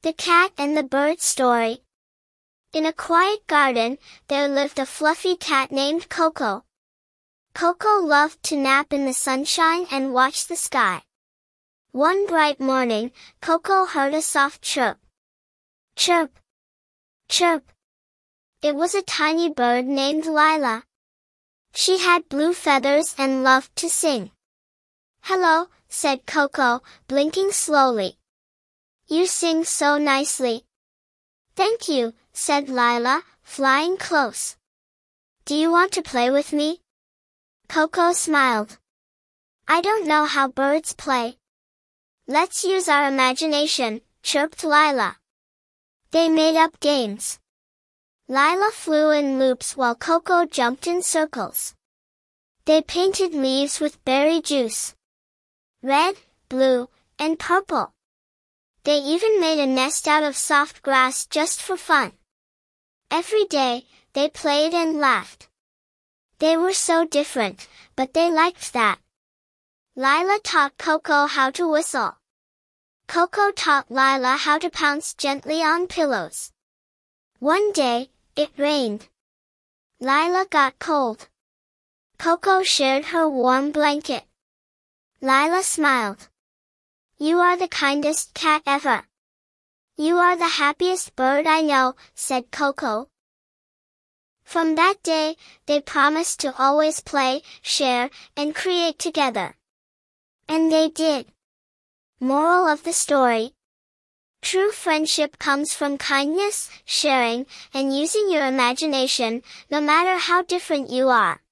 The Cat and the Bird Story. In a quiet garden, there lived a fluffy cat named Coco. Coco loved to nap in the sunshine and watch the sky. One bright morning, Coco heard a soft chirp. Chirp! Chirp! It was a tiny bird named Lila. She had blue feathers and loved to sing. "Hello," said Coco, blinking slowly. "You sing so nicely." "Thank you," said Lila, flying close. "Do you want to play with me?" Coco smiled. "I don't know how birds play." "Let's use our imagination," chirped Lila. They made up games. Lila flew in loops while Coco jumped in circles. They painted leaves with berry juice. Red, blue, and purple. They even made a nest out of soft grass just for fun. Every day, they played and laughed. They were so different, but they liked that. Lila taught Coco how to whistle. Coco taught Lila how to pounce gently on pillows. One day, it rained. Lila got cold. Coco shared her warm blanket. Lila smiled. "You are the kindest cat ever." "You are the happiest bird I know," said Coco. From that day, they promised to always play, share, and create together. And they did. Moral of the story: true friendship comes from kindness, sharing, and using your imagination, no matter how different you are.